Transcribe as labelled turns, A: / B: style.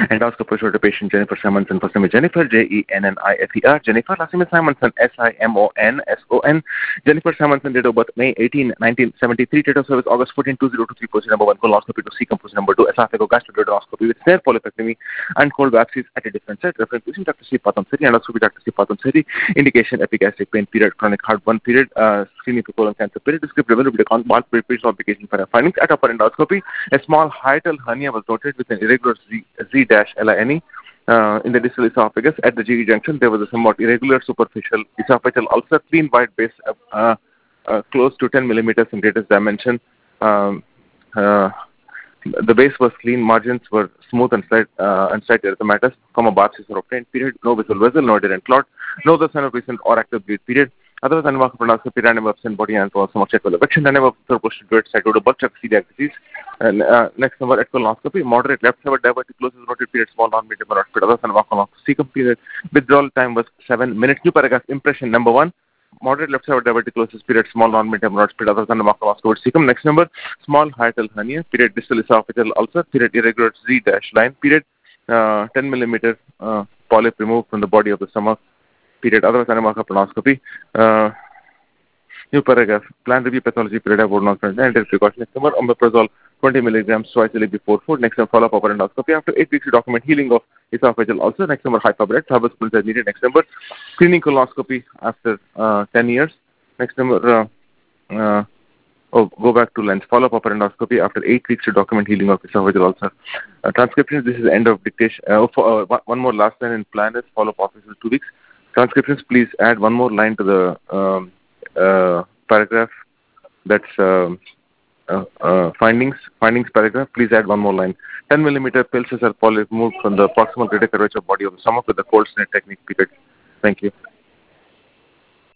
A: Endoscopy showed the patient Jennifer Simonson, first name is Jennifer, Jennifer, Jennifer, last name is Simonson, Simonson. Jennifer Simonson, date of birth May 18, 1973, date of service August 14, 2023, position number 1, colonoscopy to cecum, position number 2, esophagogastrogradioscopy with snare polypectomy and cold biopsies at a different site. Reference patient Dr. C. Patam Seri, endoscopy Dr. C. Patam Seri, indication epigastric pain period, chronic heartburn period, screening for colon cancer period, descriptive bulk period complication for findings at upper endoscopy. A small hiatal hernia was noted with an irregular Z-line in the distal esophagus. At the GE junction, there was a somewhat irregular superficial esophageal ulcer, clean white base close to 10 millimeters in greatest dimension. The base was clean, margins were smooth and slight erythematous. Biopsies were obtained. Period. No visual vessel, no adherent clot, no other sign of recent or active bleed. Period. Otherwise, unmarked endoscopy, random absent body and stomach check with eviction, random absent posterior cytoid bulk check celiac disease. Next number, at colonoscopy, moderate left side diverticulosis noted. Period. Small non-medium or otherwise unmarked colonoscopy. Period. Withdrawal time was 7 minutes. New paragraph. Impression number 1. Moderate left side diverticulosis, period, small non-medium rod, period, other than the macroscopic cecum. Next number, small hiatal hernia, period, distal esophageal ulcer, period, irregular Z-line, period, 10 millimeter polyp removed from the body of the stomach, period, otherwise anamarca colonoscopy. New paragraph, plan review pathology, period, and precaution. Next number, omeprazole, 20 milligrams twice daily before food. Next number, follow-up upper endoscopy. After 8 weeks, to document healing of esophageal ulcer. Next number, hyperbaric, Thabas is needed. Next number, screening colonoscopy after 10 years. Next number, go back to lens. Follow-up upper endoscopy after 8 weeks to document healing of esophageal ulcer. Transcriptions, this is the end of dictation. One more last line in plan is follow-up office is 2 weeks. Transcriptions, please add one more line to the paragraph. That's findings paragraph. Please add one more line. 10 millimeter pills are polyp removed from the proximal greater curvature body of the stomach with the cold snare technique. Period. Thank you.